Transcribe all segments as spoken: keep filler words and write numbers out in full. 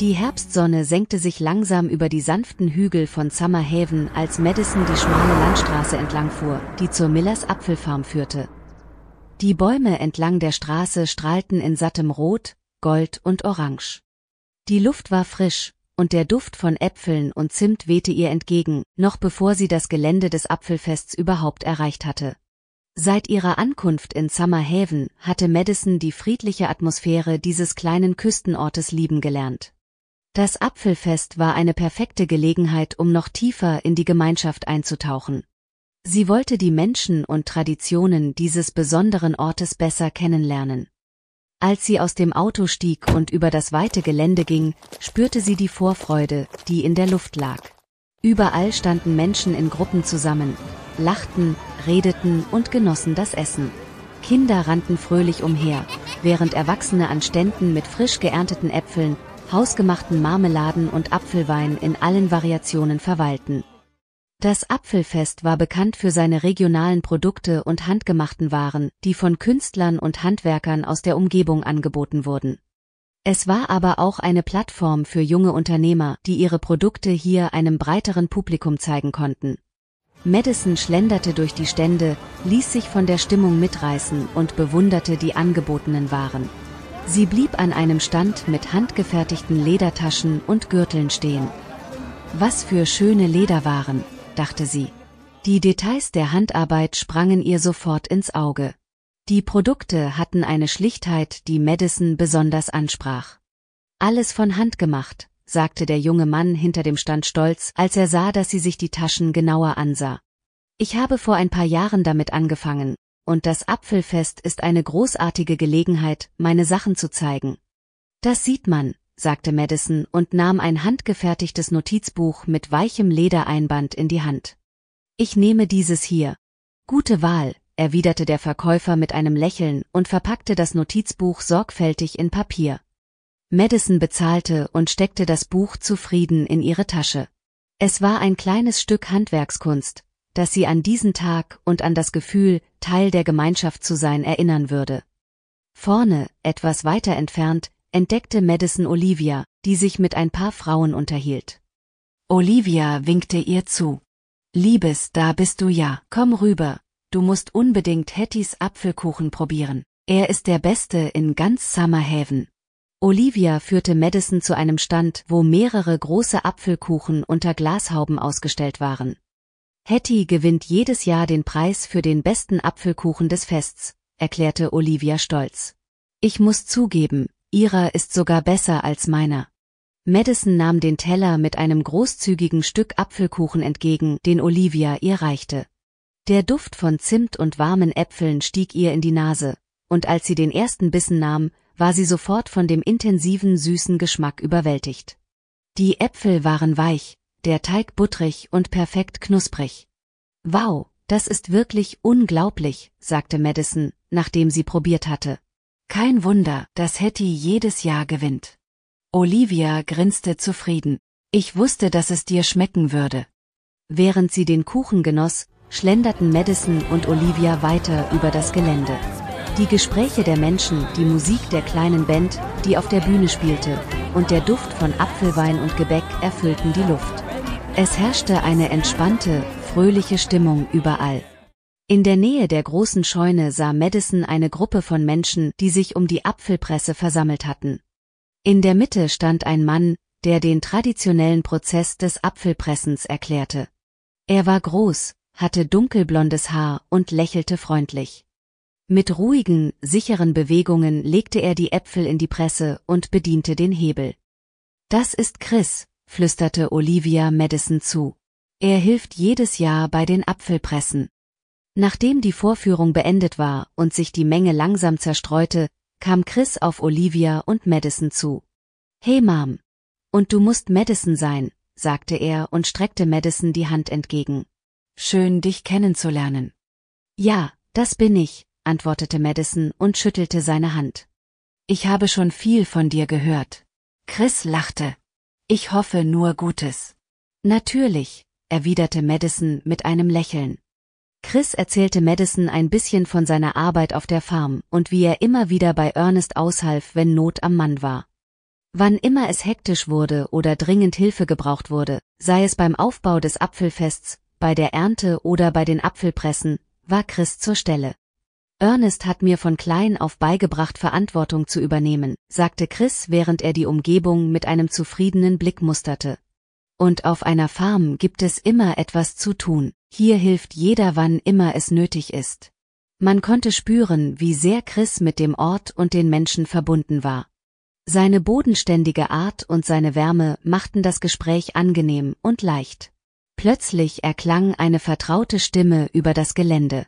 Die Herbstsonne senkte sich langsam über die sanften Hügel von Summer Haven, als Madison die schmale Landstraße entlangfuhr, die zur Millers Apfelfarm führte. Die Bäume entlang der Straße strahlten in sattem Rot, Gold und Orange. Die Luft war frisch, und der Duft von Äpfeln und Zimt wehte ihr entgegen, noch bevor sie das Gelände des Apfelfests überhaupt erreicht hatte. Seit ihrer Ankunft in Summer Haven hatte Madison die friedliche Atmosphäre dieses kleinen Küstenortes lieben gelernt. Das Apfelfest war eine perfekte Gelegenheit, um noch tiefer in die Gemeinschaft einzutauchen. Sie wollte die Menschen und Traditionen dieses besonderen Ortes besser kennenlernen. Als sie aus dem Auto stieg und über das weite Gelände ging, spürte sie die Vorfreude, die in der Luft lag. Überall standen Menschen in Gruppen zusammen, lachten, redeten und genossen das Essen. Kinder rannten fröhlich umher, während Erwachsene an Ständen mit frisch geernteten Äpfeln, hausgemachten Marmeladen und Apfelwein in allen Variationen verweilten. Das Apfelfest war bekannt für seine regionalen Produkte und handgemachten Waren, die von Künstlern und Handwerkern aus der Umgebung angeboten wurden. Es war aber auch eine Plattform für junge Unternehmer, die ihre Produkte hier einem breiteren Publikum zeigen konnten. Madison schlenderte durch die Stände, ließ sich von der Stimmung mitreißen und bewunderte die angebotenen Waren. Sie blieb an einem Stand mit handgefertigten Ledertaschen und Gürteln stehen. Was für schöne Lederwaren, dachte sie. Die Details der Handarbeit sprangen ihr sofort ins Auge. Die Produkte hatten eine Schlichtheit, die Madison besonders ansprach. Alles von Hand gemacht, sagte der junge Mann hinter dem Stand stolz, als er sah, dass sie sich die Taschen genauer ansah. Ich habe vor ein paar Jahren damit angefangen, und das Apfelfest ist eine großartige Gelegenheit, meine Sachen zu zeigen. Das sieht man, sagte Madison und nahm ein handgefertigtes Notizbuch mit weichem Ledereinband in die Hand. Ich nehme dieses hier. Gute Wahl, erwiderte der Verkäufer mit einem Lächeln und verpackte das Notizbuch sorgfältig in Papier. Madison bezahlte und steckte das Buch zufrieden in ihre Tasche. Es war ein kleines Stück Handwerkskunst, das sie an diesen Tag und an das Gefühl, Teil der Gemeinschaft zu sein, erinnern würde. Vorne, etwas weiter entfernt, entdeckte Madison Olivia, die sich mit ein paar Frauen unterhielt. Olivia winkte ihr zu. Liebes, da bist du ja, komm rüber, du musst unbedingt Hattys Apfelkuchen probieren, er ist der beste in ganz Summer Haven. Olivia führte Madison zu einem Stand, wo mehrere große Apfelkuchen unter Glashauben ausgestellt waren. Hattie gewinnt jedes Jahr den Preis für den besten Apfelkuchen des Fests, erklärte Olivia stolz. Ich muss zugeben, ihrer ist sogar besser als meiner. Madison nahm den Teller mit einem großzügigen Stück Apfelkuchen entgegen, den Olivia ihr reichte. Der Duft von Zimt und warmen Äpfeln stieg ihr in die Nase, und als sie den ersten Bissen nahm, war sie sofort von dem intensiven süßen Geschmack überwältigt. Die Äpfel waren weich, der Teig butterig und perfekt knusprig. Wow, das ist wirklich unglaublich, sagte Madison, nachdem sie probiert hatte. Kein Wunder, dass Hattie jedes Jahr gewinnt. Olivia grinste zufrieden. Ich wusste, dass es dir schmecken würde. Während sie den Kuchen genoss, schlenderten Madison und Olivia weiter über das Gelände. Die Gespräche der Menschen, die Musik der kleinen Band, die auf der Bühne spielte, und der Duft von Apfelwein und Gebäck erfüllten die Luft. Es herrschte eine entspannte, fröhliche Stimmung überall. In der Nähe der großen Scheune sah Madison eine Gruppe von Menschen, die sich um die Apfelpresse versammelt hatten. In der Mitte stand ein Mann, der den traditionellen Prozess des Apfelpressens erklärte. Er war groß, hatte dunkelblondes Haar und lächelte freundlich. Mit ruhigen, sicheren Bewegungen legte er die Äpfel in die Presse und bediente den Hebel. Das ist Chris, flüsterte Olivia Madison zu. Er hilft jedes Jahr bei den Apfelpressen. Nachdem die Vorführung beendet war und sich die Menge langsam zerstreute, kam Chris auf Olivia und Madison zu. Hey Mom. Und du musst Madison sein, sagte er und streckte Madison die Hand entgegen. Schön, dich kennenzulernen. Ja, das bin ich, antwortete Madison und schüttelte seine Hand. Ich habe schon viel von dir gehört. Chris lachte. Ich hoffe nur Gutes. Natürlich, erwiderte Madison mit einem Lächeln. Chris erzählte Madison ein bisschen von seiner Arbeit auf der Farm und wie er immer wieder bei Ernest aushalf, wenn Not am Mann war. Wann immer es hektisch wurde oder dringend Hilfe gebraucht wurde, sei es beim Aufbau des Apfelfests, bei der Ernte oder bei den Apfelpressen, war Chris zur Stelle. Ernest hat mir von klein auf beigebracht, Verantwortung zu übernehmen, sagte Chris, während er die Umgebung mit einem zufriedenen Blick musterte. Und auf einer Farm gibt es immer etwas zu tun. Hier hilft jeder, wann immer es nötig ist. Man konnte spüren, wie sehr Chris mit dem Ort und den Menschen verbunden war. Seine bodenständige Art und seine Wärme machten das Gespräch angenehm und leicht. Plötzlich erklang eine vertraute Stimme über das Gelände.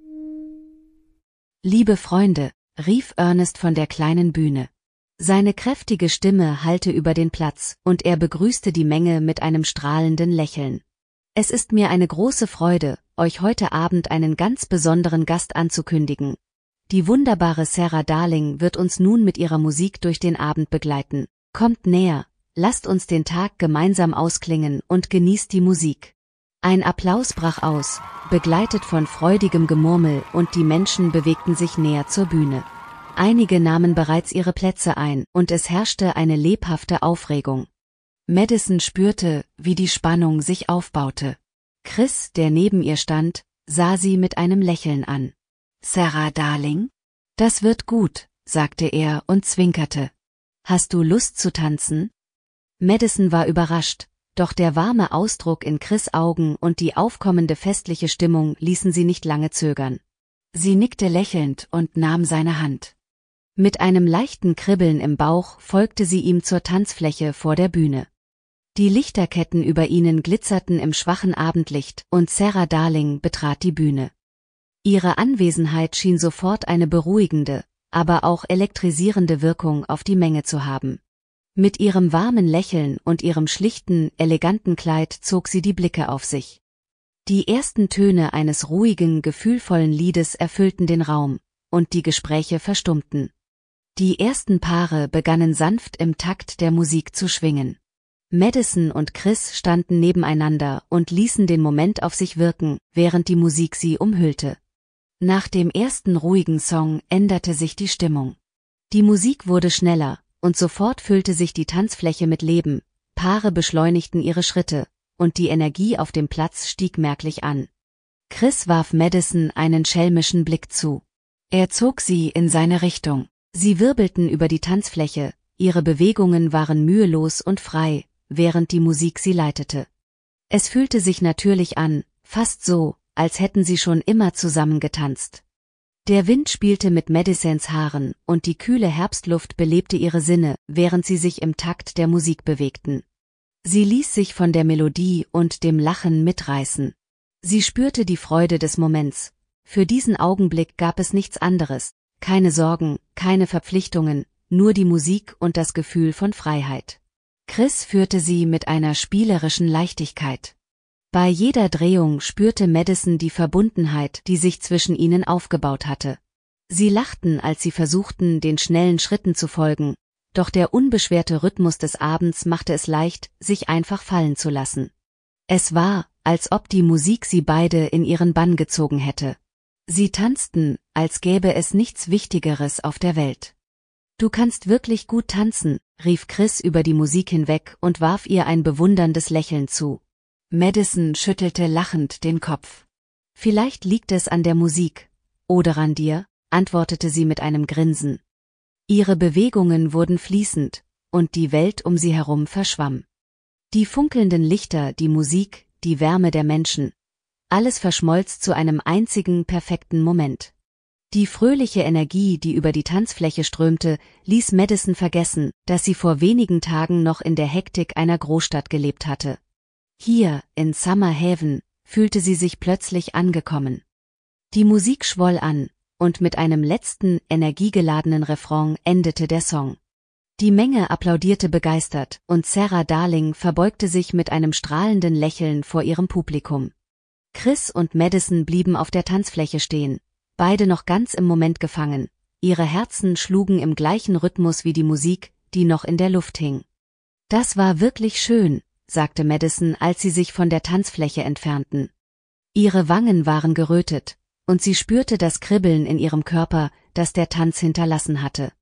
»Liebe Freunde«, rief Ernest von der kleinen Bühne. Seine kräftige Stimme hallte über den Platz, und er begrüßte die Menge mit einem strahlenden Lächeln. »Es ist mir eine große Freude, euch heute Abend einen ganz besonderen Gast anzukündigen. Die wunderbare Sarah Darling wird uns nun mit ihrer Musik durch den Abend begleiten. Kommt näher, lasst uns den Tag gemeinsam ausklingen und genießt die Musik.« Ein Applaus brach aus, begleitet von freudigem Gemurmel, und die Menschen bewegten sich näher zur Bühne. Einige nahmen bereits ihre Plätze ein, und es herrschte eine lebhafte Aufregung. Madison spürte, wie die Spannung sich aufbaute. Chris, der neben ihr stand, sah sie mit einem Lächeln an. »Sarah Darling? Das wird gut«, sagte er und zwinkerte. »Hast du Lust zu tanzen?« Madison war überrascht, doch der warme Ausdruck in Chris' Augen und die aufkommende festliche Stimmung ließen sie nicht lange zögern. Sie nickte lächelnd und nahm seine Hand. Mit einem leichten Kribbeln im Bauch folgte sie ihm zur Tanzfläche vor der Bühne. Die Lichterketten über ihnen glitzerten im schwachen Abendlicht, und Sarah Darling betrat die Bühne. Ihre Anwesenheit schien sofort eine beruhigende, aber auch elektrisierende Wirkung auf die Menge zu haben. Mit ihrem warmen Lächeln und ihrem schlichten, eleganten Kleid zog sie die Blicke auf sich. Die ersten Töne eines ruhigen, gefühlvollen Liedes erfüllten den Raum, und die Gespräche verstummten. Die ersten Paare begannen sanft im Takt der Musik zu schwingen. Madison und Chris standen nebeneinander und ließen den Moment auf sich wirken, während die Musik sie umhüllte. Nach dem ersten ruhigen Song änderte sich die Stimmung. Die Musik wurde schneller, und sofort füllte sich die Tanzfläche mit Leben, Paare beschleunigten ihre Schritte, und die Energie auf dem Platz stieg merklich an. Chris warf Madison einen schelmischen Blick zu. Er zog sie in seine Richtung. Sie wirbelten über die Tanzfläche, ihre Bewegungen waren mühelos und frei, während die Musik sie leitete. Es fühlte sich natürlich an, fast so, als hätten sie schon immer zusammen getanzt. Der Wind spielte mit Madisons Haaren, und die kühle Herbstluft belebte ihre Sinne, während sie sich im Takt der Musik bewegten. Sie ließ sich von der Melodie und dem Lachen mitreißen. Sie spürte die Freude des Moments. Für diesen Augenblick gab es nichts anderes, keine Sorgen, keine Verpflichtungen, nur die Musik und das Gefühl von Freiheit. Chris führte sie mit einer spielerischen Leichtigkeit. Bei jeder Drehung spürte Madison die Verbundenheit, die sich zwischen ihnen aufgebaut hatte. Sie lachten, als sie versuchten, den schnellen Schritten zu folgen, doch der unbeschwerte Rhythmus des Abends machte es leicht, sich einfach fallen zu lassen. Es war, als ob die Musik sie beide in ihren Bann gezogen hätte. Sie tanzten, als gäbe es nichts Wichtigeres auf der Welt. »Du kannst wirklich gut tanzen«, rief Chris über die Musik hinweg und warf ihr ein bewunderndes Lächeln zu. Madison schüttelte lachend den Kopf. »Vielleicht liegt es an der Musik. Oder an dir«, antwortete sie mit einem Grinsen. Ihre Bewegungen wurden fließend, und die Welt um sie herum verschwamm. Die funkelnden Lichter, die Musik, die Wärme der Menschen, alles verschmolz zu einem einzigen perfekten Moment. Die fröhliche Energie, die über die Tanzfläche strömte, ließ Madison vergessen, dass sie vor wenigen Tagen noch in der Hektik einer Großstadt gelebt hatte. Hier, in Summer Haven, fühlte sie sich plötzlich angekommen. Die Musik schwoll an, und mit einem letzten, energiegeladenen Refrain endete der Song. Die Menge applaudierte begeistert, und Sarah Darling verbeugte sich mit einem strahlenden Lächeln vor ihrem Publikum. Chris und Madison blieben auf der Tanzfläche stehen, beide noch ganz im Moment gefangen, ihre Herzen schlugen im gleichen Rhythmus wie die Musik, die noch in der Luft hing. »Das war wirklich schön«, sagte Madison, als sie sich von der Tanzfläche entfernten. Ihre Wangen waren gerötet, und sie spürte das Kribbeln in ihrem Körper, das der Tanz hinterlassen hatte.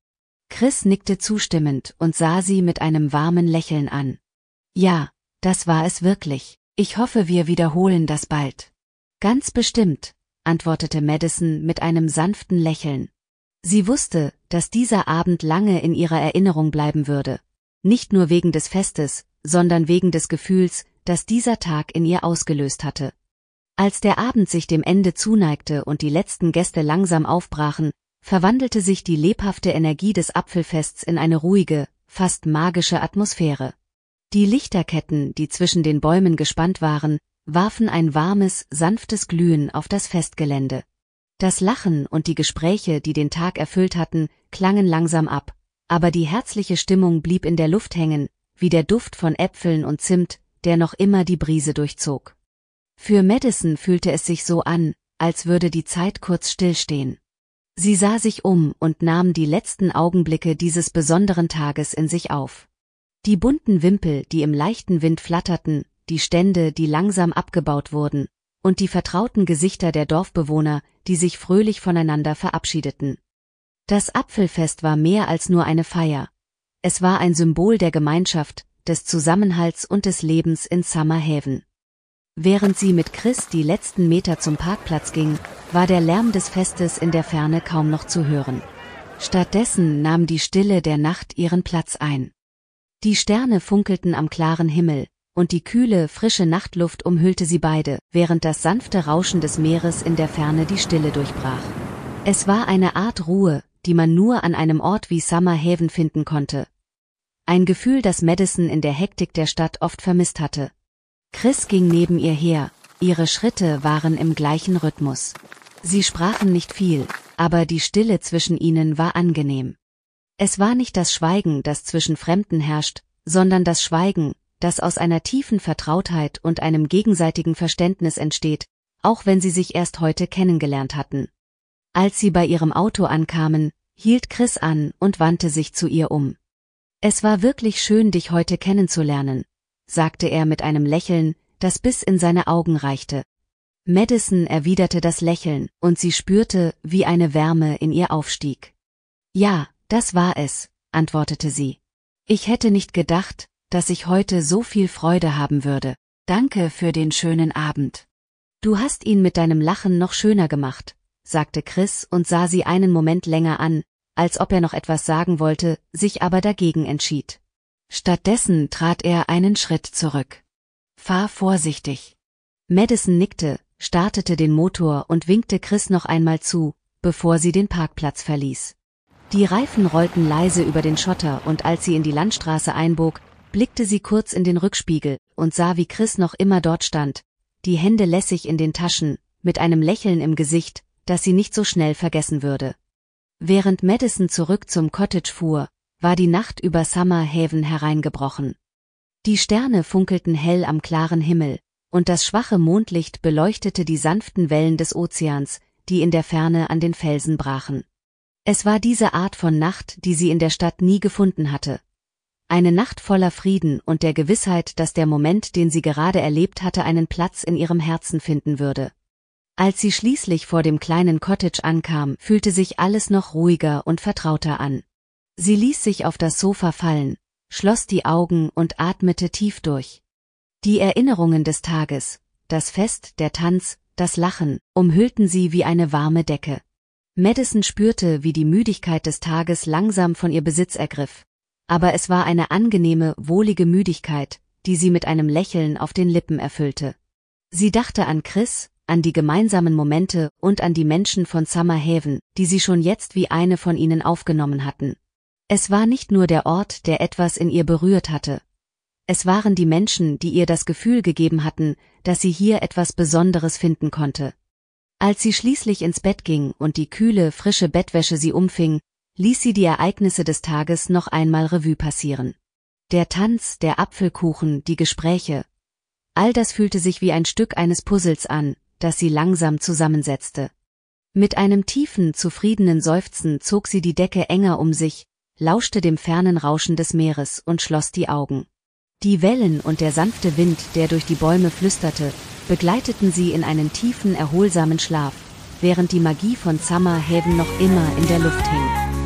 Chris nickte zustimmend und sah sie mit einem warmen Lächeln an. Ja, das war es wirklich. Ich hoffe, wir wiederholen das bald. Ganz bestimmt, antwortete Madison mit einem sanften Lächeln. Sie wusste, dass dieser Abend lange in ihrer Erinnerung bleiben würde. Nicht nur wegen des Festes, sondern wegen des Gefühls, das dieser Tag in ihr ausgelöst hatte. Als der Abend sich dem Ende zuneigte und die letzten Gäste langsam aufbrachen, verwandelte sich die lebhafte Energie des Apfelfests in eine ruhige, fast magische Atmosphäre. Die Lichterketten, die zwischen den Bäumen gespannt waren, warfen ein warmes, sanftes Glühen auf das Festgelände. Das Lachen und die Gespräche, die den Tag erfüllt hatten, klangen langsam ab, aber die herzliche Stimmung blieb in der Luft hängen, wie der Duft von Äpfeln und Zimt, der noch immer die Brise durchzog. Für Madison fühlte es sich so an, als würde die Zeit kurz stillstehen. Sie sah sich um und nahm die letzten Augenblicke dieses besonderen Tages in sich auf. Die bunten Wimpel, die im leichten Wind flatterten, die Stände, die langsam abgebaut wurden, und die vertrauten Gesichter der Dorfbewohner, die sich fröhlich voneinander verabschiedeten. Das Apfelfest war mehr als nur eine Feier. Es war ein Symbol der Gemeinschaft, des Zusammenhalts und des Lebens in Summer Haven. Während sie mit Chris die letzten Meter zum Parkplatz ging, war der Lärm des Festes in der Ferne kaum noch zu hören. Stattdessen nahm die Stille der Nacht ihren Platz ein. Die Sterne funkelten am klaren Himmel, und die kühle, frische Nachtluft umhüllte sie beide, während das sanfte Rauschen des Meeres in der Ferne die Stille durchbrach. Es war eine Art Ruhe, die man nur an einem Ort wie Summer Haven finden konnte. Ein Gefühl, das Madison in der Hektik der Stadt oft vermisst hatte. Chris ging neben ihr her, ihre Schritte waren im gleichen Rhythmus. Sie sprachen nicht viel, aber die Stille zwischen ihnen war angenehm. Es war nicht das Schweigen, das zwischen Fremden herrscht, sondern das Schweigen, das aus einer tiefen Vertrautheit und einem gegenseitigen Verständnis entsteht, auch wenn sie sich erst heute kennengelernt hatten. Als sie bei ihrem Auto ankamen, hielt Chris an und wandte sich zu ihr um. »Es war wirklich schön, dich heute kennenzulernen«, sagte er mit einem Lächeln, das bis in seine Augen reichte. Madison erwiderte das Lächeln, und sie spürte, wie eine Wärme in ihr aufstieg. »Ja, das war es«, antwortete sie. »Ich hätte nicht gedacht, dass ich heute so viel Freude haben würde. Danke für den schönen Abend. Du hast ihn mit deinem Lachen noch schöner gemacht«, sagte Chris und sah sie einen Moment länger an, als ob er noch etwas sagen wollte, sich aber dagegen entschied. Stattdessen trat er einen Schritt zurück. »Fahr vorsichtig.« Madison nickte, startete den Motor und winkte Chris noch einmal zu, bevor sie den Parkplatz verließ. Die Reifen rollten leise über den Schotter und als sie in die Landstraße einbog, blickte sie kurz in den Rückspiegel und sah, wie Chris noch immer dort stand, die Hände lässig in den Taschen, mit einem Lächeln im Gesicht, das sie nicht so schnell vergessen würde. Während Madison zurück zum Cottage fuhr, war die Nacht über Summer Haven hereingebrochen. Die Sterne funkelten hell am klaren Himmel, und das schwache Mondlicht beleuchtete die sanften Wellen des Ozeans, die in der Ferne an den Felsen brachen. Es war diese Art von Nacht, die sie in der Stadt nie gefunden hatte. Eine Nacht voller Frieden und der Gewissheit, dass der Moment, den sie gerade erlebt hatte, einen Platz in ihrem Herzen finden würde. Als sie schließlich vor dem kleinen Cottage ankam, fühlte sich alles noch ruhiger und vertrauter an. Sie ließ sich auf das Sofa fallen, schloss die Augen und atmete tief durch. Die Erinnerungen des Tages, das Fest, der Tanz, das Lachen, umhüllten sie wie eine warme Decke. Madison spürte, wie die Müdigkeit des Tages langsam von ihr Besitz ergriff. Aber es war eine angenehme, wohlige Müdigkeit, die sie mit einem Lächeln auf den Lippen erfüllte. Sie dachte an Chris, an die gemeinsamen Momente und an die Menschen von Summer Haven, die sie schon jetzt wie eine von ihnen aufgenommen hatten. Es war nicht nur der Ort, der etwas in ihr berührt hatte. Es waren die Menschen, die ihr das Gefühl gegeben hatten, dass sie hier etwas Besonderes finden konnte. Als sie schließlich ins Bett ging und die kühle, frische Bettwäsche sie umfing, ließ sie die Ereignisse des Tages noch einmal Revue passieren. Der Tanz, der Apfelkuchen, die Gespräche. All das fühlte sich wie ein Stück eines Puzzles an, das sie langsam zusammensetzte. Mit einem tiefen, zufriedenen Seufzen zog sie die Decke enger um sich, lauschte dem fernen Rauschen des Meeres und schloss die Augen. Die Wellen und der sanfte Wind, der durch die Bäume flüsterte, begleiteten sie in einen tiefen, erholsamen Schlaf, während die Magie von Summer Haven noch immer in der Luft hing.